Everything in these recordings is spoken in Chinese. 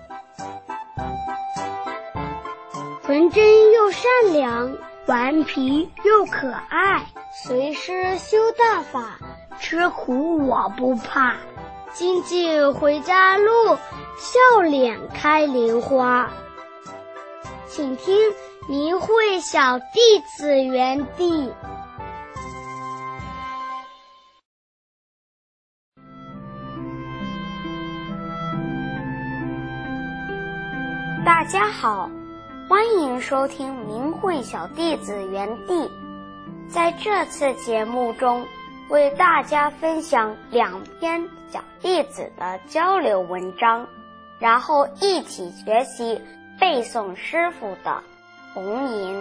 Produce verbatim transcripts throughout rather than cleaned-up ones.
纯真又善良，顽皮又可爱，随师修大法，吃苦我不怕。金锭回家路，笑脸开莲花。请听明慧小弟子园地。大家好，欢迎收听明慧小弟子园地。在这次节目中，为大家分享两篇小弟子的交流文章，然后一起学习背诵师父的弘吟。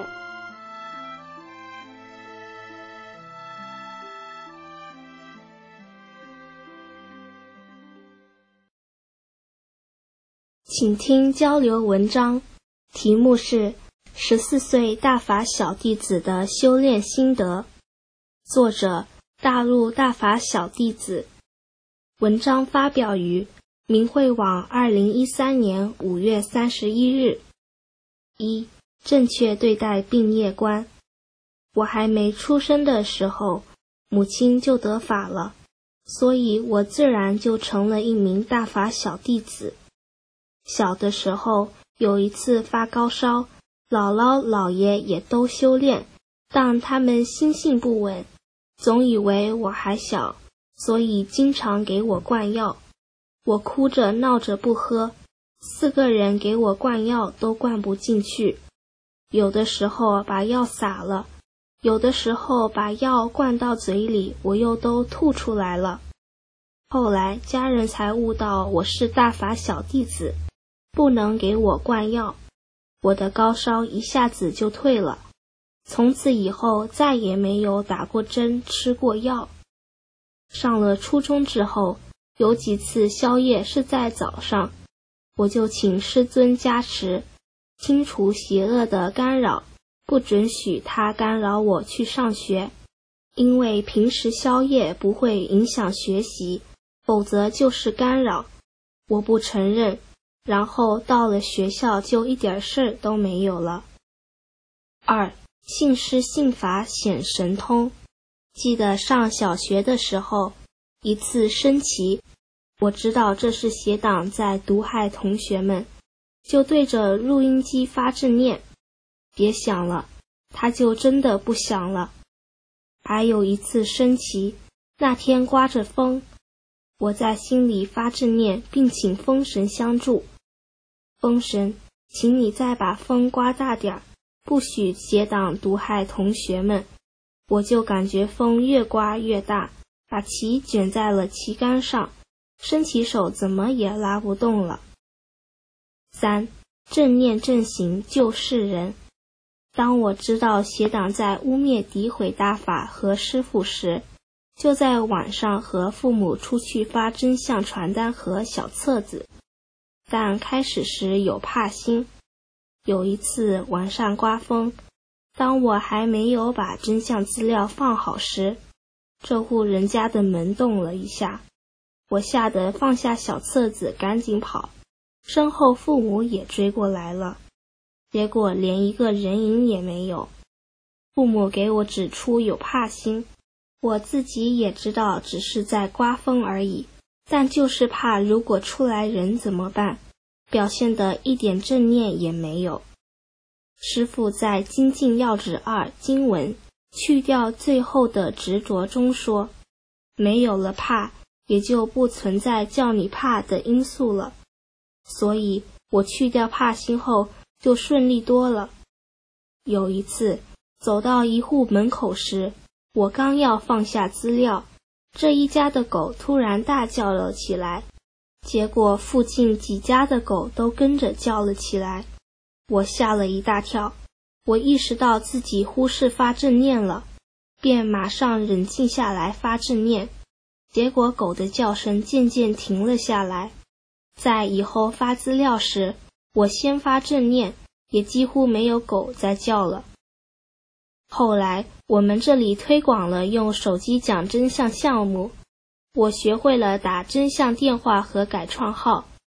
请听交流文章，题目是十四岁大法小弟子的修炼心得，作者大陆大法小弟子。文章发表于明慧网二零一三年五月三十一日。一、正确对待病业观。我还没出生的时候，母亲就得法了，所以我自然就成了一名大法小弟子。小的时候有一次发高烧，姥姥姥爷也都修炼，但他们心性不稳，总以为我还小，所以经常给我灌药。我哭着闹着不喝，四个人给我灌药都灌不进去，有的时候把药洒了，有的时候把药灌到嘴里，我又都吐出来了。后来家人才悟到我是大法小弟子，不能给我灌药，我的高烧一下子就退了。从此以后再也没有打过针吃过药。上了初中之后，有几次宵夜是在早上，我就请师尊加持，清除邪恶的干扰，不准许他干扰我去上学。因为平时宵夜不会影响学习，否则就是干扰，我不承认，然后到了学校就一点事儿都没有了。二、信师信法显神通。记得上小学的时候，一次升旗，我知道这是邪党在毒害同学们，就对着录音机发正念，别响了，它就真的不响了。还有一次升旗，那天刮着风，我在心里发正念，并请风神相助。风神，请你再把风刮大点，不许邪党毒害同学们。我就感觉风越刮越大，把旗卷在了旗杆上，升旗手怎么也拉不动了。三、正念正行救世人。当我知道邪党在污蔑诋毁大法和师父时，就在晚上和父母出去发真相传单和小册子，但开始时有怕心。有一次晚上刮风，当我还没有把真相资料放好时，这户人家的门动了一下，我吓得放下小册子赶紧跑，身后父母也追过来了，结果连一个人影也没有。父母给我指出有怕心，我自己也知道只是在刮风而已，但就是怕如果出来人怎么办，表现得一点正念也没有。师父在精进要旨二经文去掉最后的执着中说，没有了怕，也就不存在叫你怕的因素了。所以我去掉怕心后就顺利多了。有一次走到一户门口时，我刚要放下资料，这一家的狗突然大叫了起来，结果附近几家的狗都跟着叫了起来。我吓了一大跳，我意识到自己忽视发正念了，便马上冷静下来发正念，结果狗的叫声渐渐停了下来。在以后发资料时，我先发正念，也几乎没有狗在叫了。后来我们这里推广了用手机讲真相项目，我学会了打真相电话和改创号。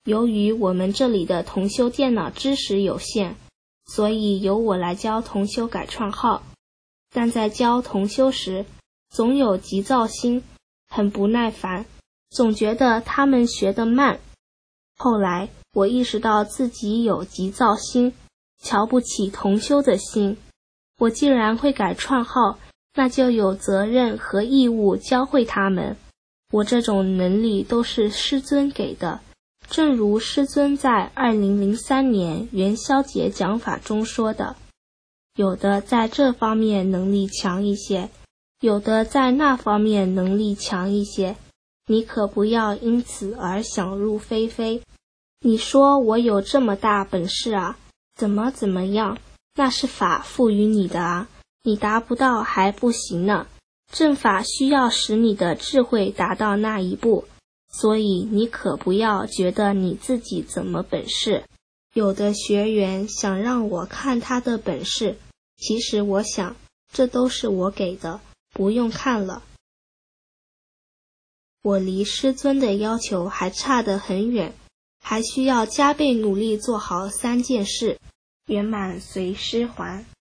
由于我们这里的同修电脑知识有限，所以由我来教同修改串号。但在教同修时，总有急躁心，很不耐烦，总觉得他们学得慢。后来我意识到自己有急躁心，瞧不起同修的心。我既然会改串号，那就有责任和义务教会他们。我这种能力都是师尊给的，正如师尊在二零零三年元宵节讲法中说的，有的在这方面能力强一些，有的在那方面能力强一些，你可不要因此而想入非非。你说我有这么大本事啊，怎么怎么样，那是法赋予你的啊，你达不到还不行呢。正法需要使你的智慧达到那一步，所以你可不要觉得你自己怎么本事。有的学员想让我看他的本事，其实我想，这都是我给的，不用看了。我离师尊的要求还差得很远，还需要加倍努力做好三件事，圆满随师还。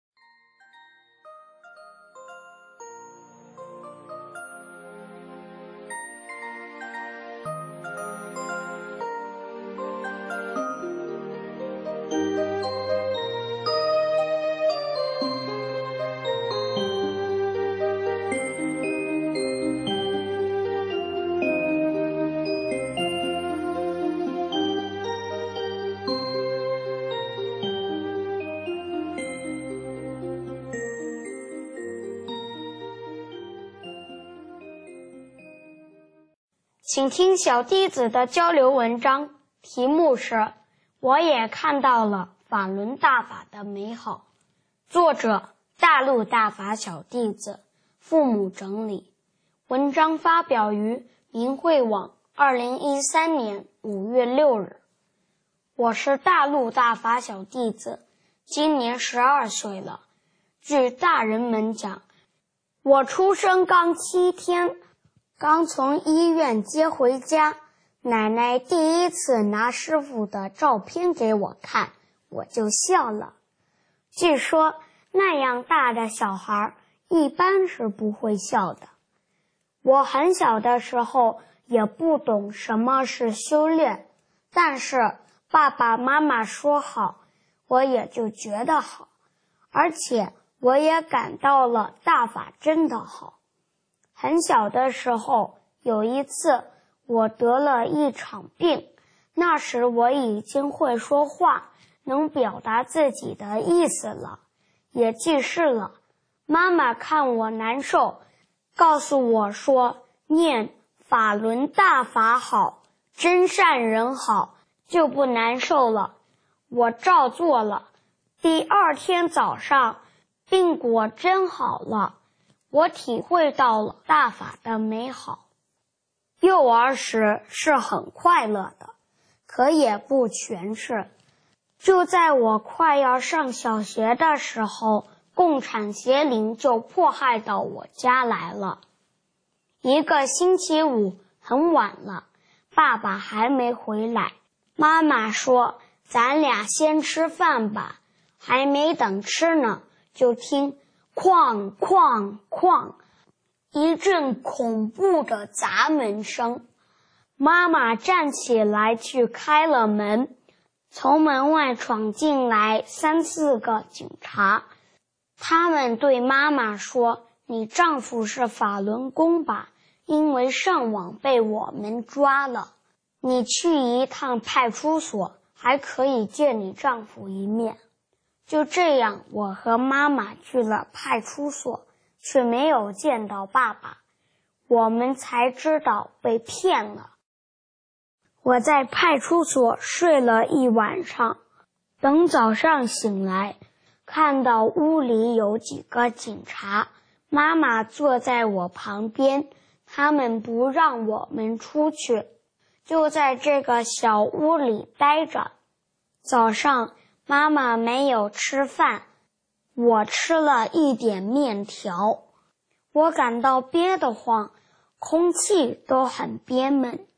请听小弟子的交流文章，题目是我也看到了法轮大法的美好，作者大陆大法小弟子，父母整理，文章发表于明慧网二零一三年五月六日。我是大陆大法小弟子，今年十二岁了。据大人们讲，我出生刚七天，刚从医院接回家，奶奶第一次拿师傅的照片给我看，我就笑了。据说那样大的小孩一般是不会笑的。我很小的时候也不懂什么是修炼，但是爸爸妈妈说好，我也就觉得好，而且我也感到了大法真的好。很小的时候，有一次我得了一场病，那时我已经会说话，能表达自己的意思了，也记事了。妈妈看我难受，告诉我说念法轮大法好，真善人好，就不难受了。我照做了，第二天早上病果真好了，我体会到了大法的美好。幼儿时是很快乐的，可也不全是。就在我快要上小学的时候，共产邪灵就迫害到我家来了。一个星期五很晚了，爸爸还没回来，妈妈说咱俩先吃饭吧，还没等吃呢，就听哐哐哐一阵恐怖的砸门声。妈妈站起来去开了门，从门外闯进来三四个警察。他们对妈妈说，你丈夫是法轮功吧，因为上网被我们抓了，你去一趟派出所，还可以见你丈夫一面。就这样，我和妈妈去了派出所，却没有见到爸爸，我们才知道被骗了。我在派出所睡了一晚上，等早上醒来，看到屋里有几个警察，妈妈坐在我旁边，他们不让我们出去，就在这个小屋里待着。早上妈妈没有吃饭，我吃了一点面条，我感到憋得慌，空气都很憋闷。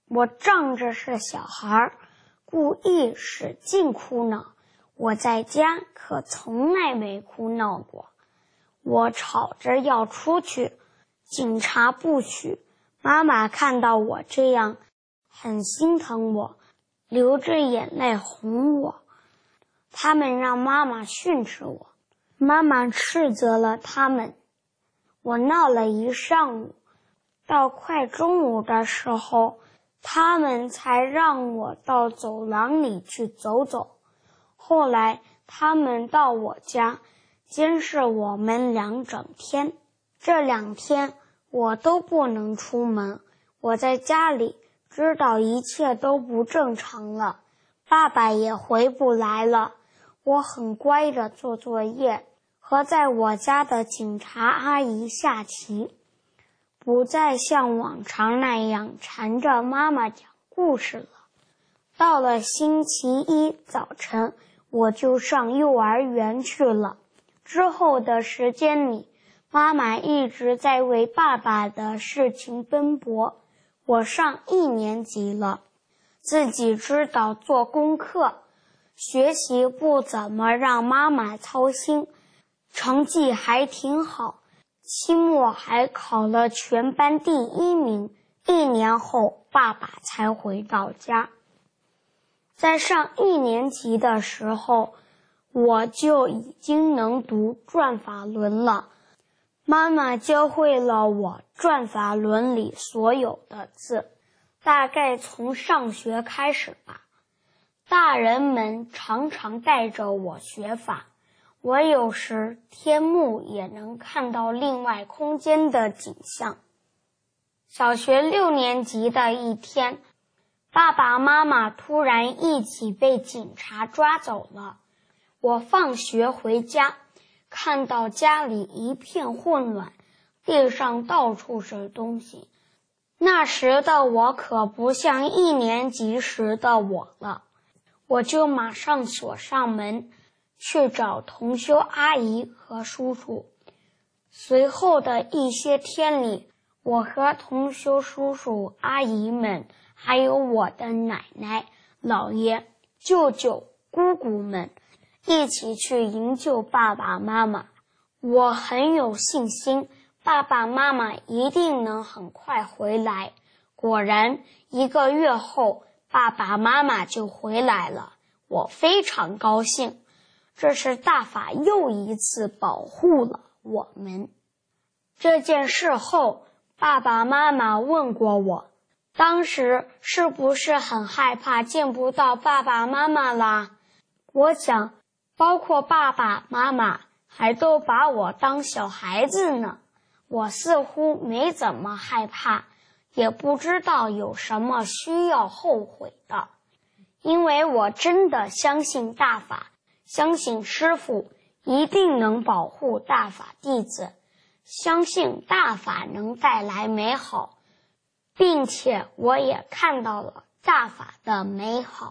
我仗着是小孩，故意使劲哭闹。我在家可从来没哭闹过。我吵着要出去，警察不许。妈妈看到我这样，很心疼我，流着眼泪哄我。他们让妈妈训斥我，妈妈斥责了他们。我闹了一上午，到快中午的时候，他们才让我到走廊里去走走。后来他们到我家监视我们两整天，这两天我都不能出门。我在家里知道一切都不正常了，爸爸也回不来了。我很乖地做作业，和在我家的警察阿姨下棋，不再像往常那样缠着妈妈讲故事了。到了星期一早晨，我就上幼儿园去了。之后的时间里，妈妈一直在为爸爸的事情奔波。我上一年级了，自己知道做功课，学习不怎么让妈妈操心，成绩还挺好，期末还考了全班第一名。一年后，爸爸才回到家。在上一年级的时候，我就已经能读转法轮了。妈妈教会了我转法轮里所有的字，大概从上学开始吧。大人们常常带着我学法，我有时天幕也能看到另外空间的景象。小学六年级的一天，爸爸妈妈突然一起被警察抓走了。我放学回家，看到家里一片混乱，地上到处是东西。那时的我可不像一年级时的我了，我就马上锁上门，去找同修阿姨和叔叔。随后的一些天里，我和同修叔叔阿姨们，还有我的奶奶、姥爷、舅舅、姑姑们一起去营救爸爸妈妈。我很有信心，爸爸妈妈一定能很快回来。果然，一个月后，爸爸妈妈就回来了。我非常高兴，这是大法又一次保护了我们。这件事后，爸爸妈妈问过我，当时是不是很害怕见不到爸爸妈妈啦？我想，包括爸爸妈妈还都把我当小孩子呢。我似乎没怎么害怕，也不知道有什么需要后悔的，因为我真的相信大法，相信师父一定能保护大法弟子，相信大法能带来美好，并且我也看到了大法的美好。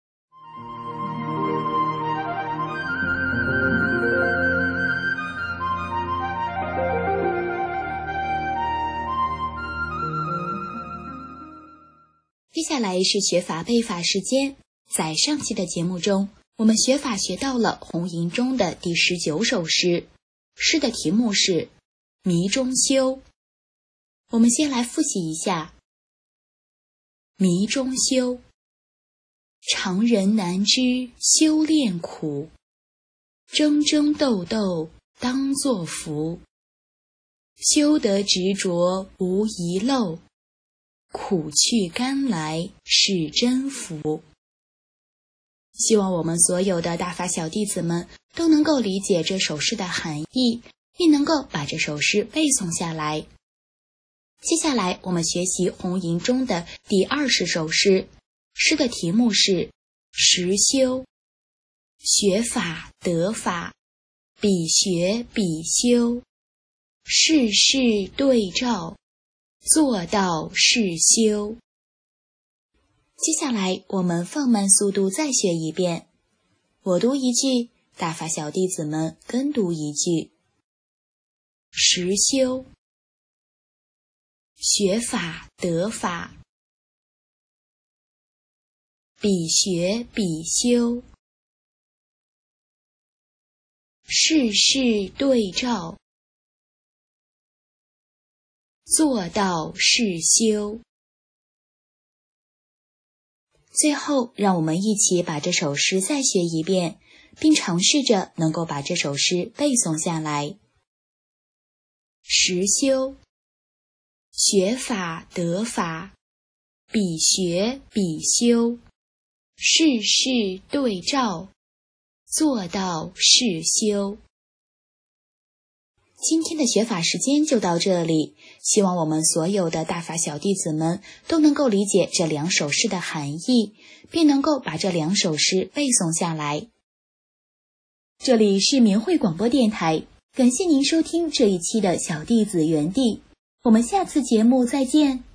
接下来是学法背法时间。在上期的节目中，我们学法学到了红银中的第十九首诗，诗的题目是迷中修。我们先来复习一下。迷中修，常人难知修炼苦，争争斗斗当作福，修得执着无遗漏，苦去甘来是真福。希望我们所有的大法小弟子们都能够理解这首诗的含义，并能够把这首诗背诵下来。接下来我们学习红银中的第二十首诗，诗的题目是实修。学法得法，比学比修，事事对照，做到是修。接下来我们放慢速度再学一遍，我读一句，大法小弟子们跟读一句。实修，学法得法， 比学比修，事事对照，做到是修。最后，让我们一起把这首诗再学一遍，并尝试着能够把这首诗背诵下来。实修，学法得法，比学比修，事事对照，做到是修。今天的学法时间就到这里，希望我们所有的大法小弟子们都能够理解这两首诗的含义，并能够把这两首诗背诵下来。这里是明慧广播电台，感谢您收听这一期的小弟子园地，我们下次节目再见。